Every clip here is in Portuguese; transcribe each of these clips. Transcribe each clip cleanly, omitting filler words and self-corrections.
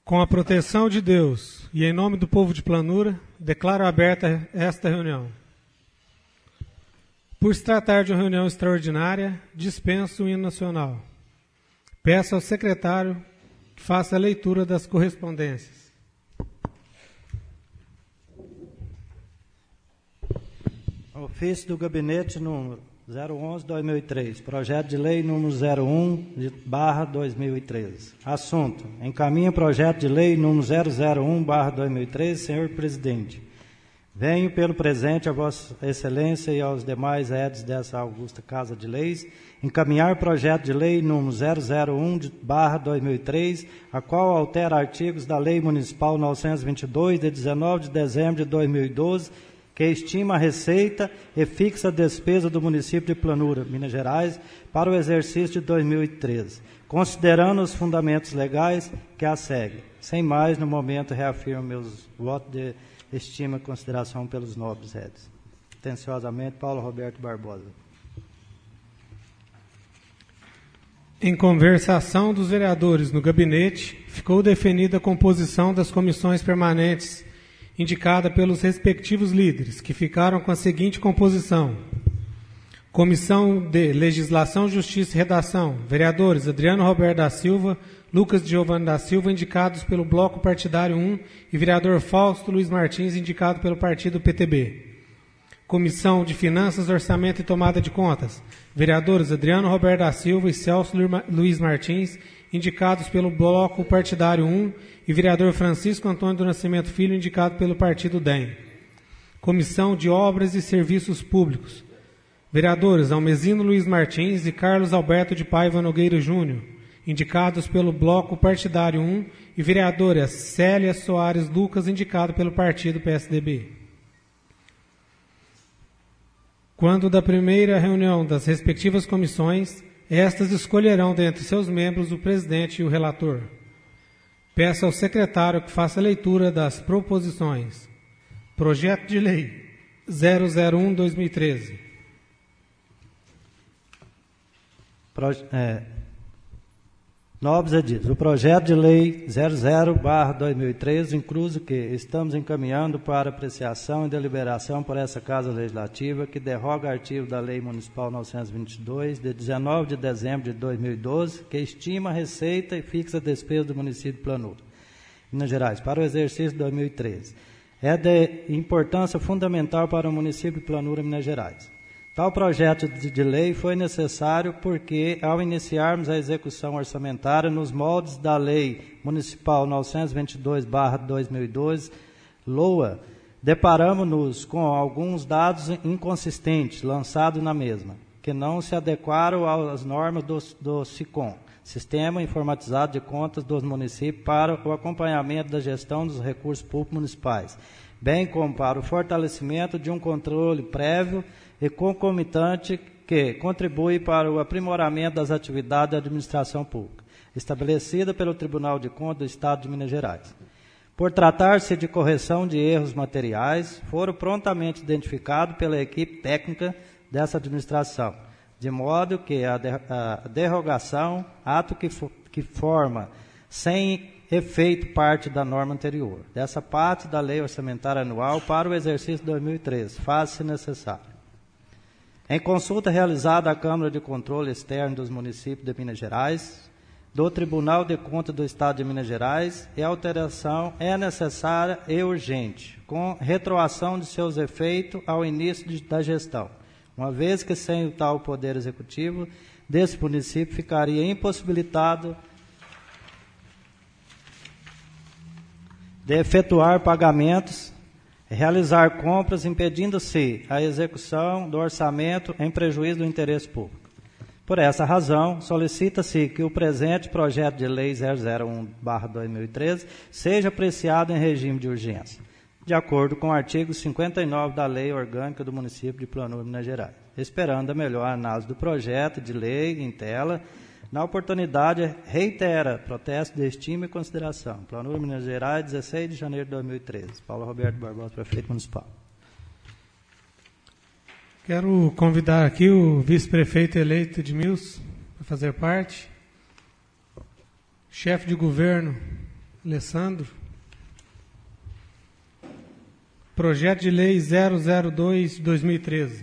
Com a proteção de Deus e em nome do povo de Planura, declaro aberta esta reunião. Por se tratar de uma reunião extraordinária, dispenso o hino nacional. Peço ao secretário que faça a leitura das correspondências. Ofício do Gabinete número 011/2003, projeto de lei número 01/2013. Assunto: encaminha projeto de lei número 001/2013, senhor presidente. Venho pelo presente a Vossa Excelência e aos demais edis dessa augusta Casa de Leis, encaminhar projeto de lei número 001/2003, a qual altera artigos da Lei Municipal 922, de 19 de dezembro de 2012, que estima a receita e fixa a despesa do município de Planura, Minas Gerais, para o exercício de 2013, considerando os fundamentos legais que a seguem. Sem mais, no momento, reafirmo meus votos de estima e consideração pelos nobres redes. Atenciosamente, Paulo Roberto Barbosa. Em conversação dos vereadores no gabinete, ficou definida a composição das comissões permanentes indicada pelos respectivos líderes, que ficaram com a seguinte composição: Comissão de Legislação, Justiça e Redação, vereadores Adriano Roberto da Silva, Lucas Giovanni da Silva, indicados pelo Bloco Partidário 1, e vereador Fausto Luiz Martins, indicado pelo Partido PTB. Comissão de Finanças, Orçamento e Tomada de Contas, vereadores Adriano Roberto da Silva e Celso Luiz Martins, indicados pelo Bloco Partidário 1, e vereador Francisco Antônio do Nascimento Filho, indicado pelo Partido DEM. Comissão de Obras e Serviços Públicos, vereadores Almezino Luiz Martins e Carlos Alberto de Paiva Nogueira Júnior, indicados pelo Bloco Partidário 1, e vereadora Célia Soares Lucas, indicado pelo Partido PSDB. Quando da primeira reunião das respectivas comissões, estas escolherão dentre seus membros o presidente e o relator. Peço ao secretário que faça a leitura das proposições. Projeto de Lei 001/2013. Nobres edis, o projeto de lei 00/2013, incluso que estamos encaminhando para apreciação e deliberação por essa Casa Legislativa, que derroga artigo da Lei Municipal 922, de 19 de dezembro de 2012, que estima a receita e fixa a despesa do município de Planura, Minas Gerais, para o exercício de 2013. É de importância fundamental para o município de Planura, Minas Gerais. Tal projeto de lei foi necessário porque, ao iniciarmos a execução orçamentária nos moldes da Lei Municipal 922/2012, LOA, deparamos-nos com alguns dados inconsistentes lançados na mesma, que não se adequaram às normas do SICOM, Sistema Informatizado de Contas dos Municípios, para o acompanhamento da gestão dos recursos públicos municipais, bem como para o fortalecimento de um controle prévio e concomitante que contribui para o aprimoramento das atividades da administração pública, estabelecida pelo Tribunal de Contas do Estado de Minas Gerais. Por tratar-se de correção de erros materiais, foram prontamente identificados pela equipe técnica dessa administração, de modo que a derrogação, ato que forma sem efeito parte da norma anterior, dessa parte da Lei Orçamentária Anual para o exercício de 2013, faz-se necessário. Em consulta realizada à Câmara de Controle Externo dos Municípios de Minas Gerais, do Tribunal de Contas do Estado de Minas Gerais, a alteração é necessária e urgente, com retroação de seus efeitos ao início da gestão, uma vez que sem o tal poder executivo desse município ficaria impossibilitado de efetuar pagamentos, realizar compras, impedindo-se a execução do orçamento em prejuízo do interesse público. Por essa razão, solicita-se que o presente projeto de lei 001/2013 seja apreciado em regime de urgência, de acordo com o artigo 59 da Lei Orgânica do Município de Planura, Minas Gerais, esperando a melhor análise do projeto de lei em tela. Na oportunidade, reitera protesto de estima e consideração. Planura, Minas Gerais, 16 de janeiro de 2013. Paulo Roberto Barbosa, prefeito municipal. Quero convidar aqui o vice-prefeito eleito Edmilson para fazer parte. Chefe de governo Alessandro. Projeto de Lei 002/2013.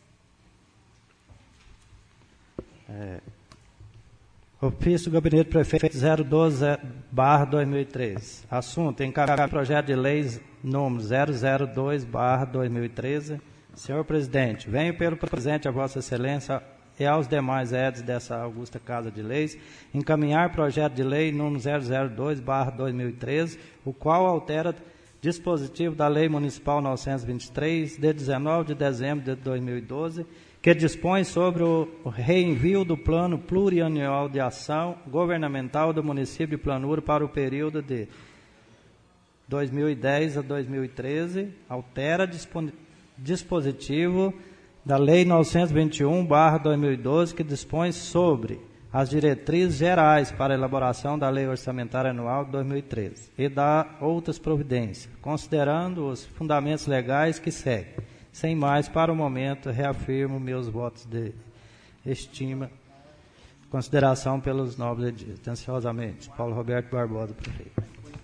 Ofício do Gabinete do Prefeito 012/2013. Assunto: encaminhar projeto de lei número 002/2013. Senhor Presidente, venho pelo presente a Vossa Excelência e aos demais edis dessa augusta Casa de Leis, encaminhar projeto de lei número 002/2013, o qual altera dispositivo da Lei Municipal 923, de 19 de dezembro de 2012, que dispõe sobre o reenvio do Plano Plurianual de Ação Governamental do município de Planura para o período de 2010 a 2013, altera dispositivo da Lei 921/2012, que dispõe sobre as diretrizes gerais para a elaboração da Lei Orçamentária Anual de 2013 e dá outras providências, considerando os fundamentos legais que seguem. Sem mais, para o momento, reafirmo meus votos de estima, consideração pelos nobres edis. Atenciosamente, Paulo Roberto Barbosa, prefeito.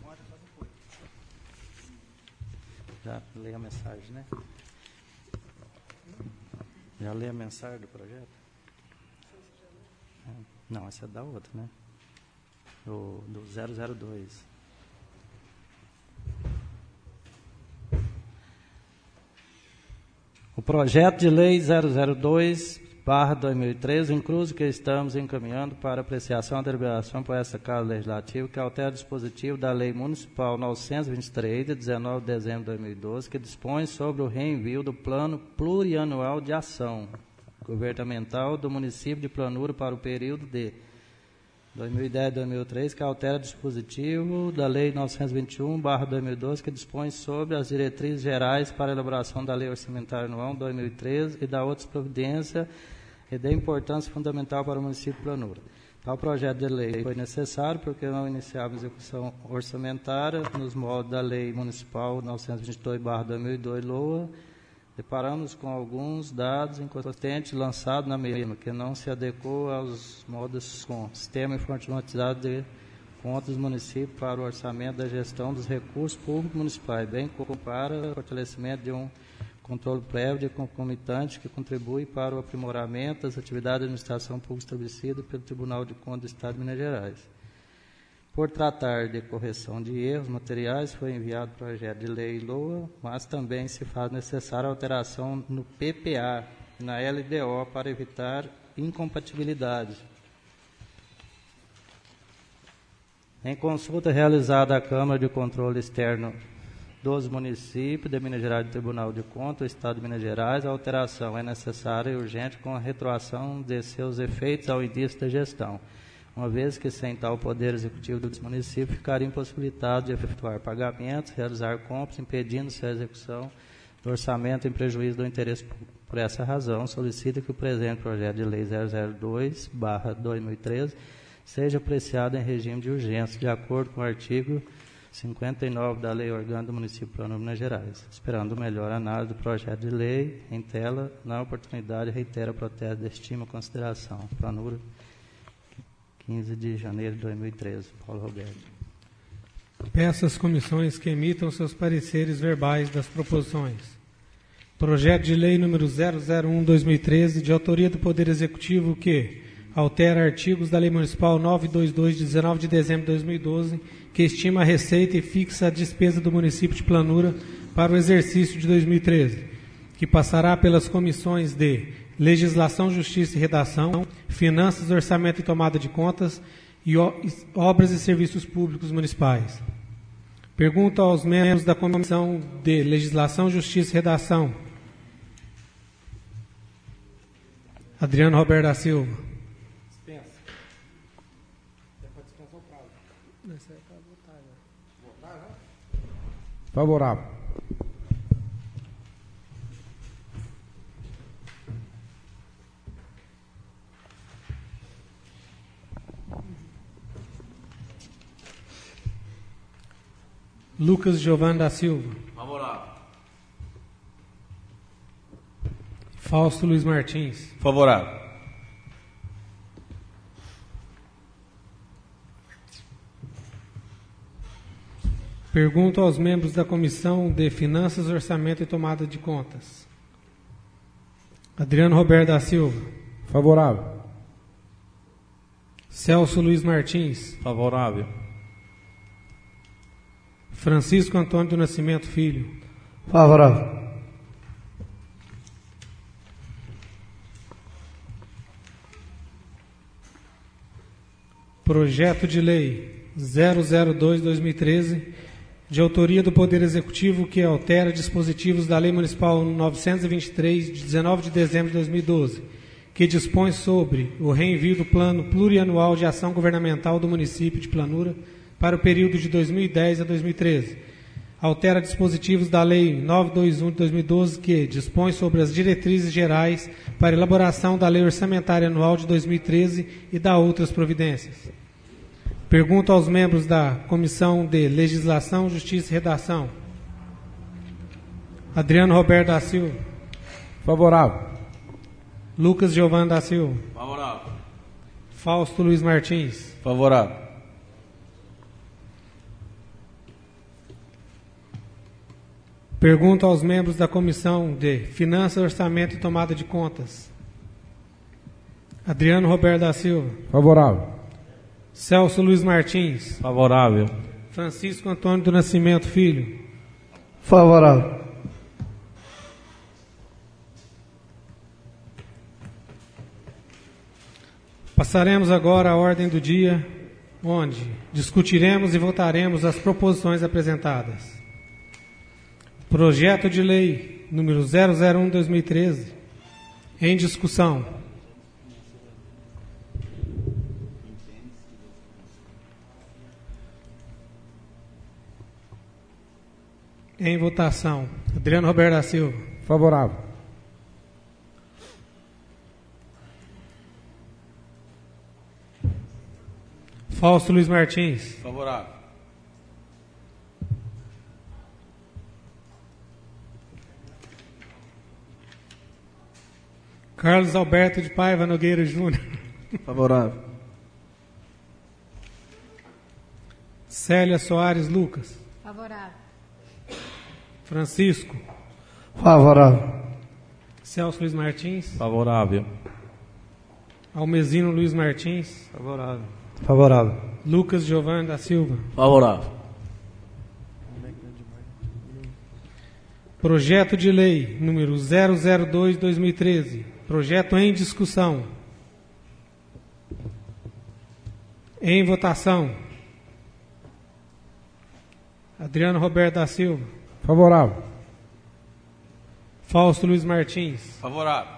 Já li a mensagem, né? Já li a mensagem do projeto? Não, essa é da outra, né? Do 002. O projeto de lei 002/2013, incluso que estamos encaminhando para apreciação e deliberação por essa Casa Legislativa, que altera o dispositivo da Lei Municipal 923, de 19 de dezembro de 2012, que dispõe sobre o reenvio do Plano Plurianual de Ação Governamental do município de Planura para o período de 2010 a 2003, que altera o dispositivo da Lei 921/2012, que dispõe sobre as diretrizes gerais para a elaboração da Lei Orçamentária Anual 2013 e da outras providências e de importância fundamental para o município de Planura. Tal projeto de lei foi necessário porque não iniciava a execução orçamentária nos moldes da Lei Municipal 922/2002, LOA, deparamos com alguns dados inconsistentes lançados na mesma, que não se adequou aos modos com sistema informatizado de contas dos municípios para o orçamento da gestão dos recursos públicos municipais, bem como para o fortalecimento de um controle prévio e concomitante que contribui para o aprimoramento das atividades de administração pública estabelecidas pelo Tribunal de Contas do Estado de Minas Gerais. Por tratar de correção de erros materiais, foi enviado o projeto de lei LOA, mas também se faz necessária alteração no PPA e na LDO para evitar incompatibilidade. Em consulta realizada à Câmara de Controle Externo dos municípios de Minas Gerais do Tribunal de Contas do Estado de Minas Gerais, a alteração é necessária e urgente com a retroação de seus efeitos ao início da gestão, uma vez que sem tal poder executivo dos municípios ficaria impossibilitado de efetuar pagamentos, realizar compras, impedindo-se a execução do orçamento em prejuízo do interesse público. Por essa razão, solicito que o presente projeto de lei 002/2013 seja apreciado em regime de urgência, de acordo com o artigo 59 da Lei Orgânica do Município de Planura, Minas Gerais. Esperando melhor análise do projeto de lei, em tela, na oportunidade, reitero o protesto de estima e consideração. Planura, 15 de janeiro de 2013. Paulo Roberto. Peço às comissões que emitam seus pareceres verbais das proposições. Projeto de lei número 001/2013, de autoria do Poder Executivo, que altera artigos da Lei Municipal 922, de 19 de dezembro de 2012, que estima a receita e fixa a despesa do município de Planura para o exercício de 2013, que passará pelas comissões de Legislação, Justiça e Redação, Finanças, Orçamento e Tomada de Contas e Obras e Serviços Públicos Municipais. Pergunto aos membros da Comissão de Legislação, Justiça e Redação. Adriano Roberto da Silva. Dispensa. Favorável. Lucas Giovanni da Silva. Favorável. Fausto Luiz Martins. Favorável. Pergunto aos membros da Comissão de Finanças, Orçamento e Tomada de Contas. Adriano Roberto da Silva. Favorável. Celso Luiz Martins. Favorável. Francisco Antônio do Nascimento Filho. Favorável. Projeto de Lei 002/2013, de autoria do Poder Executivo, que altera dispositivos da Lei Municipal 923, de 19 de dezembro de 2012, que dispõe sobre o reenvio do Plano Plurianual de Ação Governamental do Município de Planura para o período de 2010 a 2013. Altera dispositivos da Lei 921 de 2012, que dispõe sobre as diretrizes gerais para elaboração da Lei Orçamentária Anual de 2013 e da outras providências. Pergunto aos membros da Comissão de Legislação, Justiça e Redação. Adriano Roberto da Silva. Favorável. Lucas Giovanni da Silva. Favorável. Fausto Luiz Martins. Favorável. Pergunto aos membros da Comissão de Finanças, Orçamento e Tomada de Contas. Adriano Roberto da Silva. Favorável. Celso Luiz Martins. Favorável. Francisco Antônio do Nascimento Filho. Favorável. Passaremos agora à ordem do dia, onde discutiremos e votaremos as proposições apresentadas. Projeto de Lei número 001/2013, em discussão. Em votação. Adriano Roberto da Silva. Favorável. Fausto Luiz Martins. Favorável. Carlos Alberto de Paiva Nogueira Júnior. Favorável. Célia Soares Lucas. Favorável. Francisco. Favorável. Celso Luiz Martins. Favorável. Almezino Luiz Martins. Favorável. Favorável. Lucas Giovanni da Silva. Favorável. Projeto de Lei número 002/2013. Projeto em discussão. Em votação. Adriano Roberto da Silva. Favorável. Fausto Luiz Martins. Favorável.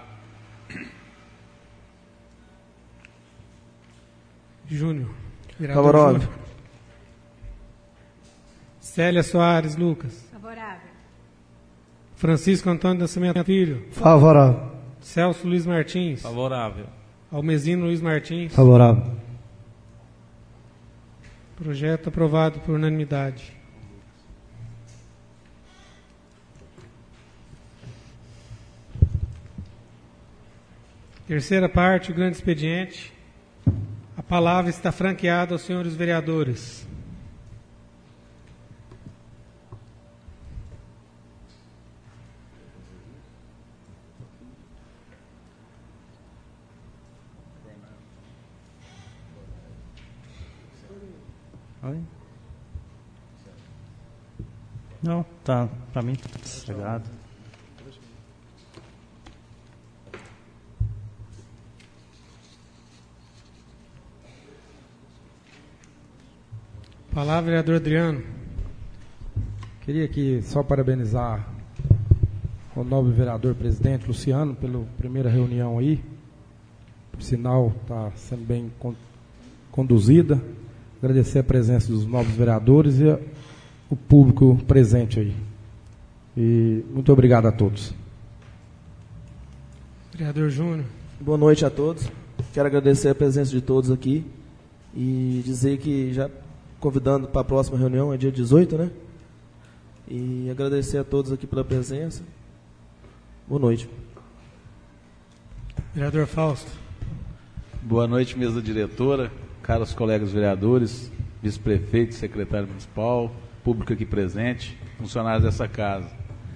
Júnior. Vereador Favorável. Júnior. Célia Soares Lucas. Favorável. Francisco Antônio do Nascimento Filho. Favorável. Celso Luiz Martins. Favorável. Almezino Luiz Martins. Favorável. Projeto aprovado por unanimidade. Terceira parte, o grande expediente. A palavra está franqueada aos senhores vereadores. Oi? Não, tá, para mim tá chegado. Palavra, vereador Adriano. Queria aqui só parabenizar o nobre vereador presidente Luciano pela primeira reunião aí. Por sinal, está sendo bem conduzida. Agradecer a presença dos novos vereadores e o público presente aí. E muito obrigado a todos. Vereador Júnior. Boa noite a todos. Quero agradecer a presença de todos aqui e dizer que já convidando para a próxima reunião, é dia 18, né? E agradecer a todos aqui pela presença. Boa noite. Vereador Fausto. Boa noite, mesa diretora, caros colegas vereadores, vice-prefeito, secretário municipal, público aqui presente, funcionários dessa casa.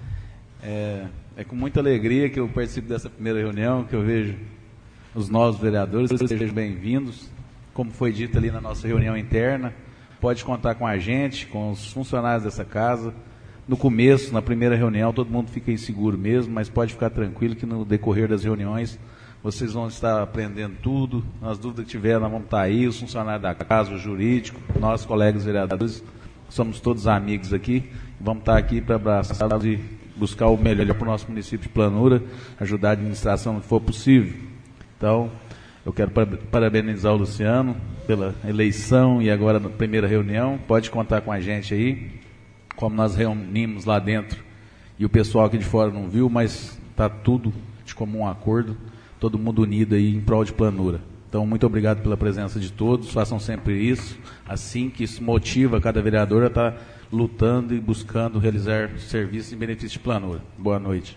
É com muita alegria que eu participo dessa primeira reunião, que eu vejo os novos vereadores. Sejam bem-vindos. Como foi dito ali na nossa reunião interna, pode contar com a gente, com os funcionários dessa casa. No começo, na primeira reunião, todo mundo fica inseguro mesmo, mas pode ficar tranquilo que no decorrer das reuniões vocês vão estar aprendendo tudo. As dúvidas que tiver, nós vamos estar aí, os funcionários da casa, o jurídico, nós, colegas vereadores, somos todos amigos aqui. Vamos estar aqui para abraçar e buscar o melhor para o nosso município de Planura, ajudar a administração no que for possível. Então, eu quero parabenizar o Luciano pela eleição e agora na primeira reunião. Pode contar com a gente aí, como nós reunimos lá dentro e o pessoal aqui de fora não viu, mas está tudo de comum acordo, todo mundo unido aí em prol de Planura. Então, muito obrigado pela presença de todos, façam sempre isso, assim que isso motiva cada vereador a estar lutando e buscando realizar serviços em benefício de Planura. Boa noite.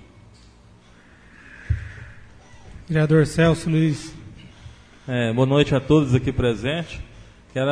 Vereador Celso Luiz. Boa noite a todos aqui presentes. Quero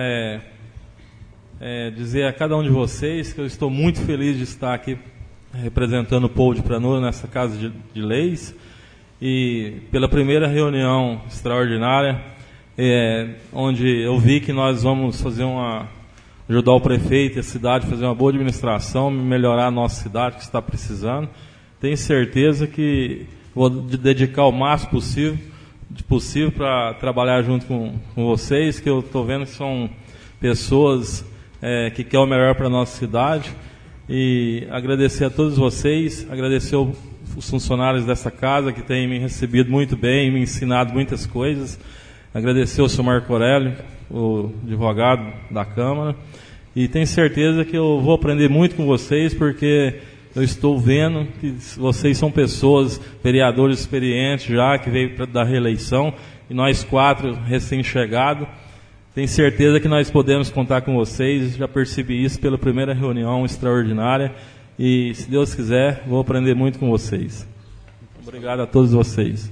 dizer a cada um de vocês que eu estou muito feliz de estar aqui representando o povo de Planura nessa Casa de Leis e pela primeira reunião extraordinária, onde eu vi que nós vamos fazer ajudar o prefeito e a cidade a fazer uma boa administração, melhorar a nossa cidade que está precisando. Tenho certeza que vou dedicar o máximo possível para trabalhar junto com vocês, que eu estou vendo que são pessoas que querem o melhor para a nossa cidade. E agradecer a todos vocês, agradecer os funcionários dessa casa que têm me recebido muito bem, me ensinado muitas coisas. Agradecer ao senhor Marco Aurélio, o advogado da Câmara. E tenho certeza que eu vou aprender muito com vocês, porque eu estou vendo que vocês são pessoas, vereadores experientes já, que veio da reeleição, e nós 4 recém-chegados. Tenho certeza que nós podemos contar com vocês, já percebi isso pela primeira reunião extraordinária, e se Deus quiser, vou aprender muito com vocês. Obrigado a todos vocês.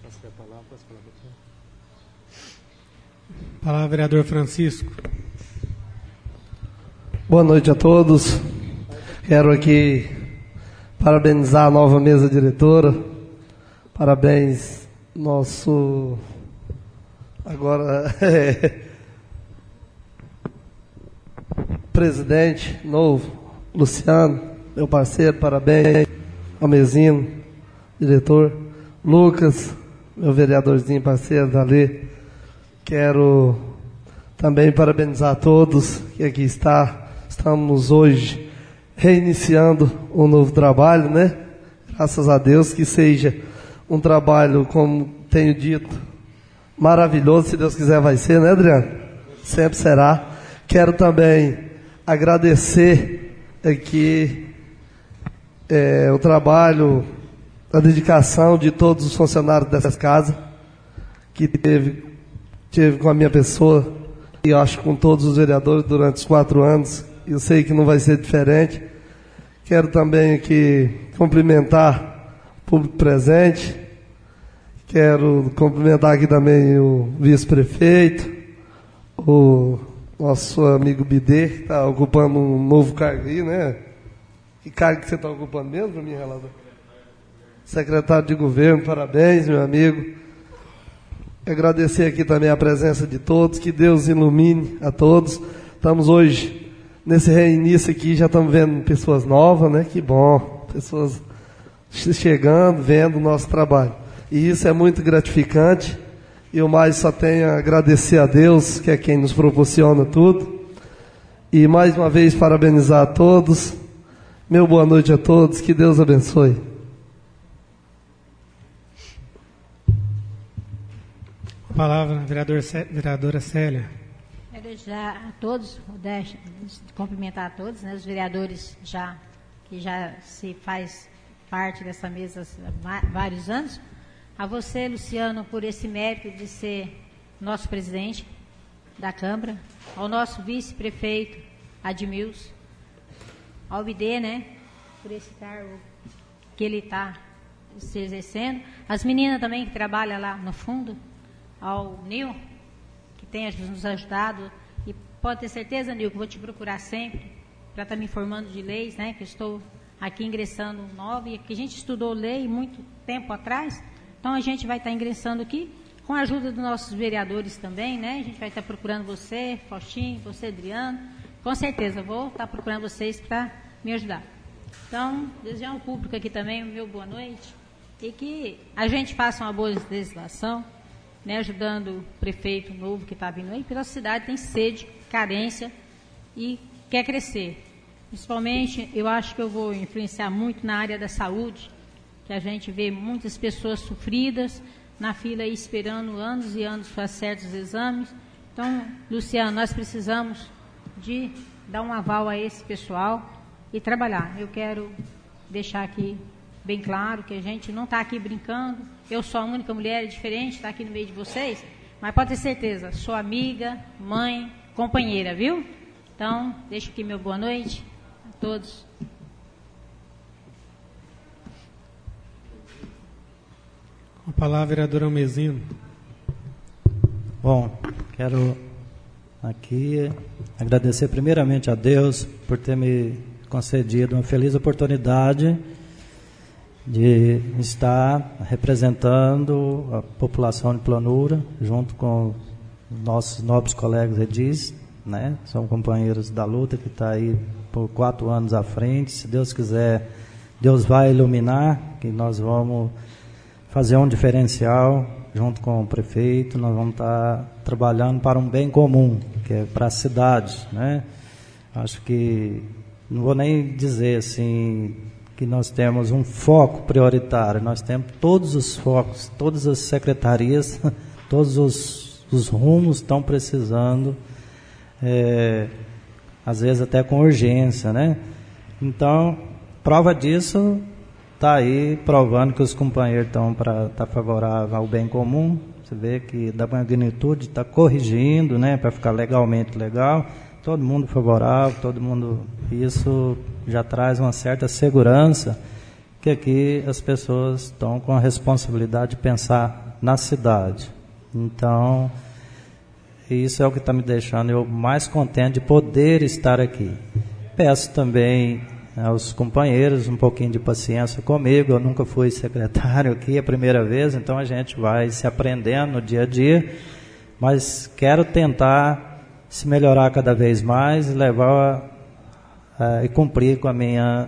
Palavra, vereador Francisco. Boa noite a todos. Quero aqui parabenizar a nova mesa diretora. Parabéns, nosso agora presidente novo, Luciano, meu parceiro, parabéns. Almezino, diretor. Lucas, meu vereadorzinho parceiro, Dalê. Quero também parabenizar a todos que aqui estamos hoje reiniciando um novo trabalho, né? Graças a Deus, que seja um trabalho, como tenho dito, maravilhoso, se Deus quiser vai ser, né, Adriano? Sempre será. Quero também agradecer aqui o trabalho, a dedicação de todos os funcionários dessas casas, que teve com a minha pessoa, e acho com todos os vereadores durante os 4 anos. Eu sei que não vai ser diferente. Quero também aqui cumprimentar o público presente. Quero cumprimentar aqui também o vice-prefeito, o nosso amigo Bidê, que está ocupando um novo cargo aí, né? Que cargo que você está ocupando mesmo, para mim, relator? Secretário de Governo, parabéns, meu amigo. Agradecer aqui também a presença de todos, que Deus ilumine a todos. Estamos hoje, nesse reinício aqui, já estamos vendo pessoas novas, né? Que bom, pessoas chegando, vendo o nosso trabalho. E isso é muito gratificante. E eu mais só tenho a agradecer a Deus, que é quem nos proporciona tudo. E mais uma vez parabenizar a todos. Meu boa noite a todos, que Deus abençoe. Palavra, vereadora Célia. Quero desejar a todos, cumprimentar a todos, né, os vereadores que já se faz parte dessa mesa há vários anos. A você, Luciano, por esse mérito de ser nosso presidente da Câmara, ao nosso vice-prefeito, Admilson, ao BD, né, por esse cargo que ele está se exercendo, as meninas também que trabalham lá no fundo, ao Nil, que tem nos ajudado, e pode ter certeza, Nil, que vou te procurar sempre para estar me informando de leis, né? Que eu estou aqui ingressando nova, e que a gente estudou lei muito tempo atrás, então a gente vai estar ingressando aqui, com a ajuda dos nossos vereadores também, né? A gente vai estar procurando você, Faustinho, você, Adriano, com certeza, vou estar procurando vocês para me ajudar. Então, desejar ao público aqui também o meu boa noite, e que a gente faça uma boa legislação, né? Ajudando o prefeito novo que está vindo aí, porque a cidade tem sede, carência e quer crescer. Principalmente, eu acho que eu vou influenciar muito na área da saúde, que a gente vê muitas pessoas sofridas na fila aí esperando anos e anos para certos exames. Então, Luciano, nós precisamos de dar um aval a esse pessoal e trabalhar. Eu quero deixar aqui bem claro que a gente não está aqui brincando. Eu sou a única mulher diferente, está aqui no meio de vocês, mas pode ter certeza, sou amiga, mãe, companheira, viu? Então, deixo aqui meu boa noite a todos. Com a palavra, vereador Almezino. Bom, quero aqui agradecer primeiramente a Deus por ter me concedido uma feliz oportunidade de estar representando a população de Planura, junto com nossos nobres colegas edis, né? São companheiros da luta que está aí por 4 anos à frente. Se Deus quiser, Deus vai iluminar, que nós vamos fazer um diferencial junto com o prefeito. Nós vamos estar trabalhando para um bem comum, que é para a cidade, né? Acho que, não vou nem dizer assim que nós temos um foco prioritário, nós temos todos os focos, todas as secretarias, todos os rumos estão precisando, às vezes até com urgência, né? Então, prova disso está aí, provando que os companheiros estão para estar favorável ao bem comum. Você vê que da magnitude está corrigindo, né, para ficar legalmente legal. Todo mundo favorável, todo mundo. Isso já traz uma certa segurança, que aqui as pessoas estão com a responsabilidade de pensar na cidade. Então, isso é o que está me deixando eu mais contente de poder estar aqui. Peço também aos companheiros um pouquinho de paciência comigo. Eu nunca fui secretário aqui, é a primeira vez, então a gente vai se aprendendo no dia a dia, mas quero tentar se melhorar cada vez mais e levar e cumprir com a minha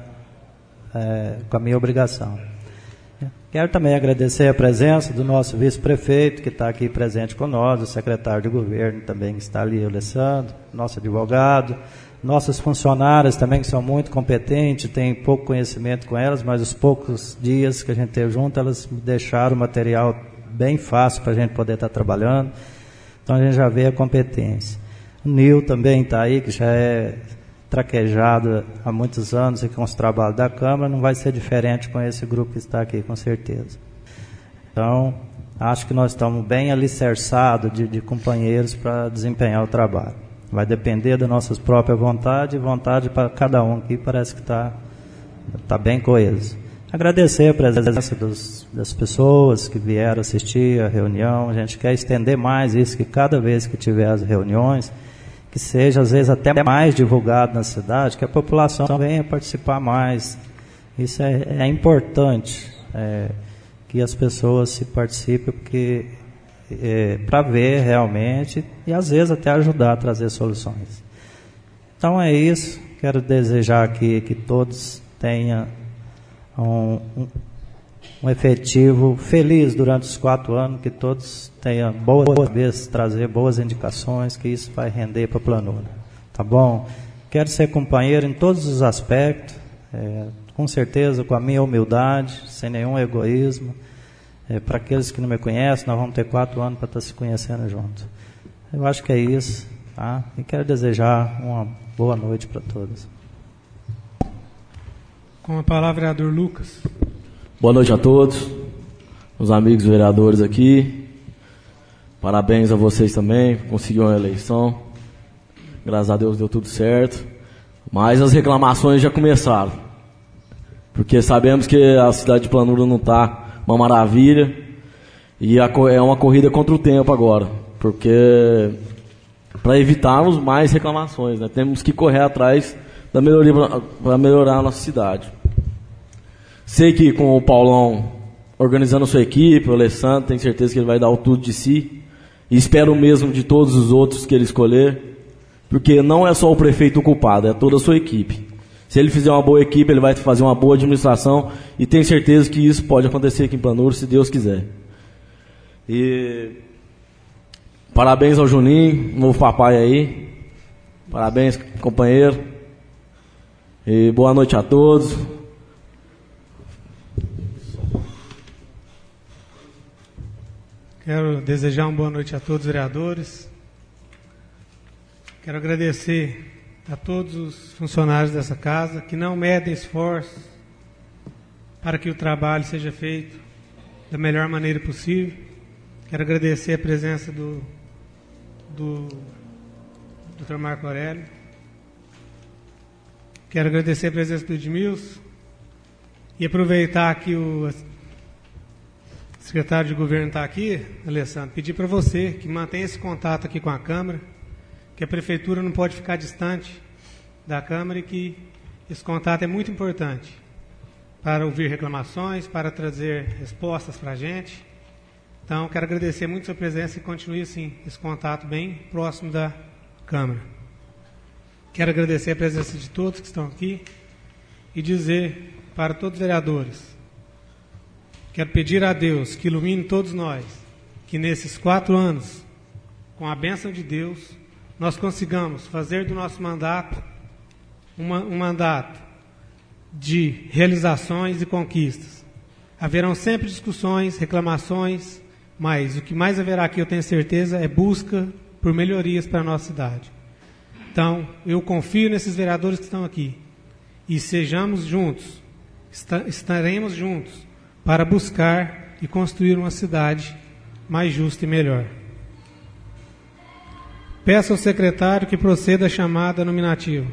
obrigação. Quero também agradecer a presença do nosso vice-prefeito, que está aqui presente conosco, o secretário de governo também que está ali, o Alessandro, nosso advogado, nossos funcionários também, que são muito competentes, tem pouco conhecimento com elas, mas os poucos dias que a gente teve junto, elas me deixaram o material bem fácil para a gente poder estar trabalhando. Então a gente já vê a competência. O Nil também está aí, que já é traquejado há muitos anos e com os trabalhos da Câmara, não vai ser diferente com esse grupo que está aqui, com certeza. Então, acho que nós estamos bem alicerçados de companheiros para desempenhar o trabalho. Vai depender da nossa própria vontade, e vontade para cada um aqui parece que está bem coeso. Agradecer a presença das pessoas que vieram assistir a reunião. A gente quer estender mais isso, que cada vez que tiver as reuniões, que seja às vezes até mais divulgado na cidade, que a população venha participar mais. Isso é importante, que as pessoas se participem, porque para ver realmente e às vezes até ajudar a trazer soluções. Então é isso. Quero desejar aqui que todos tenham um efetivo feliz durante os 4 anos, que todos tenham boas vezes, trazer boas indicações, que isso vai render para a Planura. Tá bom? Quero ser companheiro em todos os aspectos, com certeza com a minha humildade, sem nenhum egoísmo. Para aqueles que não me conhecem, nós vamos ter 4 anos para estar se conhecendo junto. Eu acho que é isso, tá? E quero desejar uma boa noite para todos. Com a palavra, vereador Lucas. Boa noite a todos, os amigos vereadores aqui. Parabéns a vocês também, conseguiram a eleição. Graças a Deus deu tudo certo. Mas as reclamações já começaram. Porque sabemos que a cidade de Planura não está uma maravilha. E é uma corrida contra o tempo agora. Porque para evitarmos mais reclamações, né, temos que correr atrás para melhorar a nossa cidade. Sei que com o Paulão organizando a sua equipe, o Alessandro, tenho certeza que ele vai dar o tudo de si. E espero o mesmo de todos os outros que ele escolher, porque não é só o prefeito o culpado, é toda a sua equipe. Se ele fizer uma boa equipe, ele vai fazer uma boa administração, e tenho certeza que isso pode acontecer aqui em Planuro, se Deus quiser. E parabéns ao Juninho, novo papai aí. Parabéns, companheiro. E boa noite a todos. Quero desejar uma boa noite a todos os vereadores. Quero agradecer a todos os funcionários dessa casa que não medem esforços para que o trabalho seja feito da melhor maneira possível. Quero agradecer a presença do Dr. Marco Aurélio. Quero agradecer a presença do Edmilson e aproveitar que o secretário de governo está aqui, Alessandro, pedir para você que mantenha esse contato aqui com a Câmara, que a Prefeitura não pode ficar distante da Câmara e que esse contato é muito importante para ouvir reclamações, para trazer respostas para a gente. Então, quero agradecer muito a sua presença e continue assim, esse contato bem próximo da Câmara. Quero agradecer a presença de todos que estão aqui e dizer para todos os vereadores, quero pedir a Deus que ilumine todos nós, que nesses 4 anos, com a bênção de Deus, nós consigamos fazer do nosso mandato um mandato de realizações e conquistas. Haverão sempre discussões, reclamações, mas o que mais haverá aqui, eu tenho certeza, é busca por melhorias para a nossa cidade. Então, eu confio nesses vereadores que estão aqui e sejamos juntos, estaremos juntos para buscar e construir uma cidade mais justa e melhor. Peço ao secretário que proceda a chamada nominativa.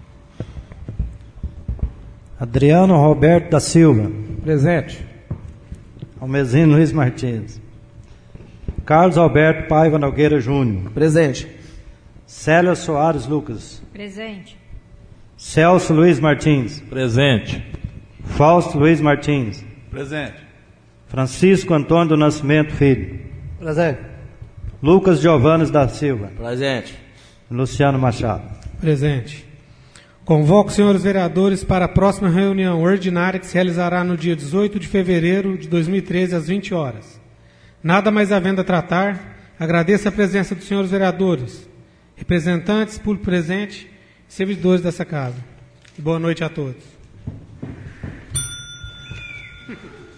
Adriano Roberto da Silva. Presente. Almezino Luiz Martins. Carlos Alberto Paiva Nogueira Júnior. Presente. Célia Soares Lucas. Presente. Celso Luiz Martins. Presente. Fausto Luiz Martins. Presente. Francisco Antônio do Nascimento Filho. Presente. Lucas Giovannes da Silva. Presente. Luciano Machado. Presente. Convoco os senhores vereadores para a próxima reunião ordinária que se realizará no dia 18 de fevereiro de 2013, às 20 horas. Nada mais havendo a tratar, agradeço a presença dos senhores vereadores, representantes, público presente e servidores dessa casa. Boa noite a todos.